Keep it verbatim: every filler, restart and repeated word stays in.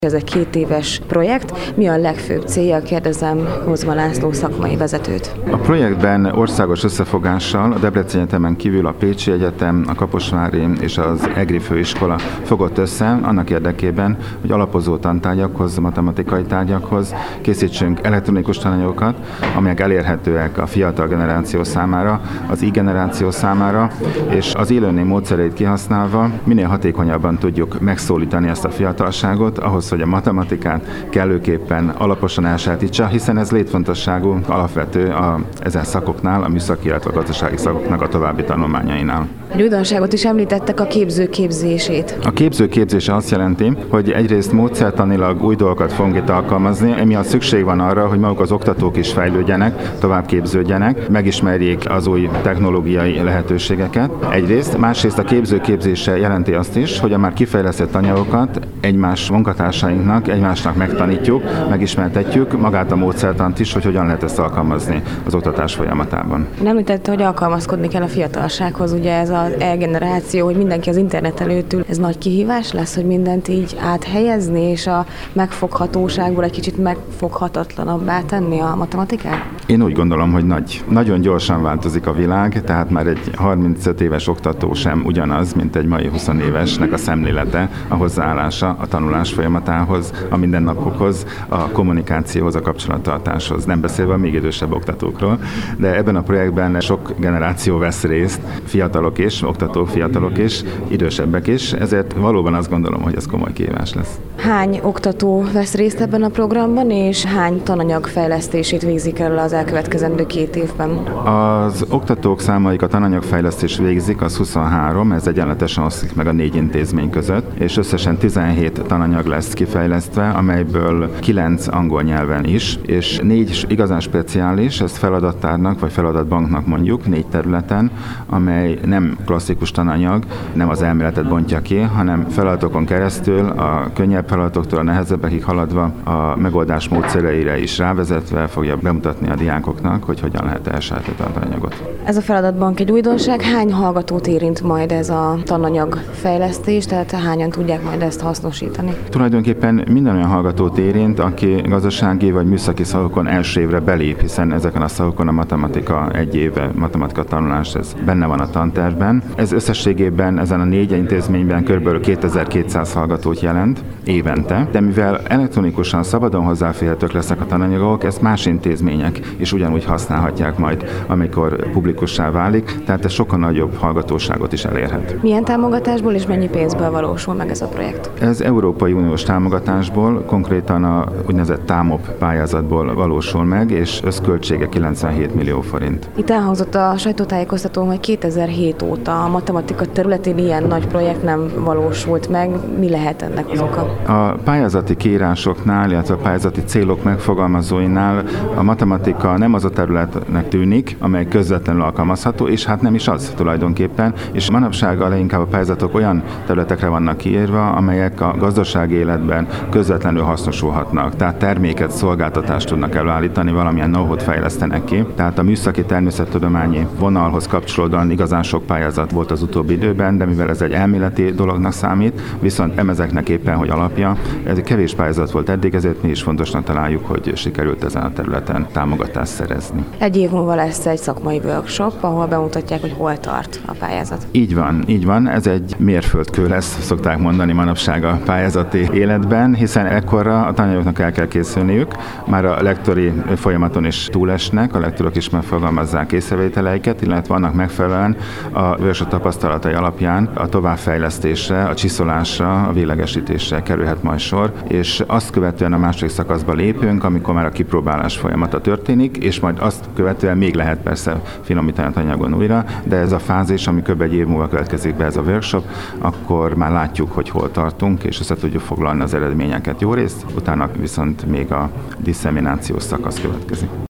Ez egy két éves projekt. Mi a legfőbb célja? Kérdezem Hozma László szakmai vezetőt. A projektben országos összefogással a Debreceni Egyetemen kívül a Pécsi Egyetem, a Kaposvári és az EGRI főiskola fogott össze annak érdekében, hogy alapozó tantárgyakhoz, matematikai tárgyakhoz készítsünk elektronikus tananyagokat, amelyek elérhetőek a fiatal generáció számára, az i-generáció számára, és az élőnév módszereit kihasználva minél hatékonyabban tudjuk megszólítani ezt a fiatalságot, ahhoz, hogy a matematikát kellőképpen alaposan elsajátítsa, hiszen ez létfontosságú, alapvető a, ezen szakoknál, a műszaki, illetve a gazdasági szakoknak a további tanulmányainál. Egy újdonságot is említettek, a képző képzését. A képző képzése azt jelenti, hogy egyrészt módszertanilag új dolgokat fogunk itt alkalmazni, emiatt szükség van arra, hogy maguk az oktatók is fejlődjenek, tovább képződjenek, megismerjék az új technológiai lehetőségeket. Egyrészt, másrészt a képző képzése jelenti azt is, hogy a már kifejlesztett anyagokat egymás munkatársainknak, egymásnak megtanítjuk, megismertetjük magát a módszertant is, hogy hogyan lehet ezt alkalmazni az oktatás folyamatában. Említette, hogy alkalmazkodni kell a fiatalsághoz, ugye ez az e-generáció, hogy mindenki az internet előtt ül. Ez nagy kihívás lesz, hogy mindent így áthelyezni, és a megfoghatóságból egy kicsit megfoghatatlanabbá tenni a matematikát? Én úgy gondolom, hogy nagy. Nagyon gyorsan változik a világ, tehát már egy harmincöt éves oktató sem ugyanaz, mint egy mai húsz évesnek a szemlélete, a hozzáállása a tanulás folyamatához, a mindennapokhoz, a kommunikációhoz, a kapcsolattartáshoz. Nem beszélve a még idősebb oktatókról, de ebben a projektben sok generáció vesz részt, fiatalok is, oktatók, fiatalok is, idősebbek is, ezért valóban azt gondolom, hogy ez komoly kihívás lesz. Hány oktató vesz részt ebben a programban, és hány tananyag fejlesztését végzik el az elkövetkezendő két évben? Az oktatók számaik a tananyagfejlesztés végzik, az huszonhárom, ez egyenletesen oszlik meg a négy intézmény között, és összesen tizenhét tananyag lesz kifejlesztve, amelyből kilenc angol nyelven is, és négy igazán speciális, ezt feladattárnak vagy feladatbanknak mondjuk, négy területen, amely nem klasszikus tananyag, nem az elméletet bontja ki, hanem feladatokon keresztül, a könnyebb feladatoktól a nehezebbekig haladva, a megoldás módszereire is rávezetve fogja bemutatni a diákoknak, hogy hogyan lehet elsajátítani a tananyagot. Ez a feladatbank egy újdonság. Hány hallgatót érint majd ez a tananyag fejlesztés, tehát hányan tudják majd ezt hasznosítani? Tulajdonképpen minden olyan hallgatót érint, aki gazdasági vagy műszaki szakokon első évre belép, hiszen ezeken a szakokon a matematika egy éve, matematika tanulás, ez benne van a tantervben. Ez összességében ezen a négy intézményben kb. kétezer-kétszáz hallgatót jelent évente, de mivel elektronikusan szabadon hozzáférhetők lesznek a tananyagok, ezt más intézmények is ugyanúgy használhatják majd, amikor publikussá válik, tehát ez sokkal nagyobb hallgatóságot is elérhet. Milyen támogatásból és mennyi pénzből valósul meg ez a projekt? Ez Európai Uniós támogatásból, konkrétan a úgynevezett TÁMOP pályázatból valósul meg, és összköltsége kilencvenhét millió forint. Itt elhangzott a sajtótájékoztatón, hogy kétezer-hét óta a matematika területén ilyen nagy projekt nem valósult meg. Mi lehet ennek az oka? A pályázati kiírásoknál, illetve a pályázati célok megfogalmazóinál a matematika nem az a területnek tűnik, amely közvetlenül alkalmazható, és hát nem is az tulajdonképpen, és manapság leginkább a pályázatok olyan területekre vannak kiírva, amelyek a gazdasági életben közvetlenül hasznosulhatnak. Tehát terméket, szolgáltatást tudnak előállítani, valamilyen know-how-t fejlesztenek ki. Tehát a műszaki természettudományi vonalhoz kapcsolódóan igazán sok pályázat volt az utóbbi időben, de mivel ez egy elméleti dolognak számít, viszont ezeknek éppen, hogy alapja, ez egy kevés pályázat volt eddig, ezért mi is fontosnak találjuk, hogy sikerült ezen a területen támogatást szerezni. Egy év múlva lesz egy szakmai workshop, ahol bemutatják, hogy hol tart a pályázat. Így van, így van. Ez egy mérföldkő lesz, szokták mondani manapság a pályázati életben, hiszen ekkorra a tananyagoknak el kell készülniük. Már a lektori folyamaton is túlesnek, a lektorok is megfogalmazzák észrevételeiket, illetve annak megfelelően a workshop tapasztalatai alapján a továbbfejlesztésre, a csiszolásra, a véglegesítésre kerülhet majd sor, és azt követően a második szakaszba lépünk, amikor már a kipróbálás folyamata történik, és majd azt követően még lehet persze finomítani a tananyagon újra, de ez a fázis, ami kb. Egy év múlva következik be ez a workshop, akkor már látjuk, hogy hol tartunk, és össze tudjuk foglalni az eredményeket jó részt, utána viszont még a disszeminációs szakasz következik.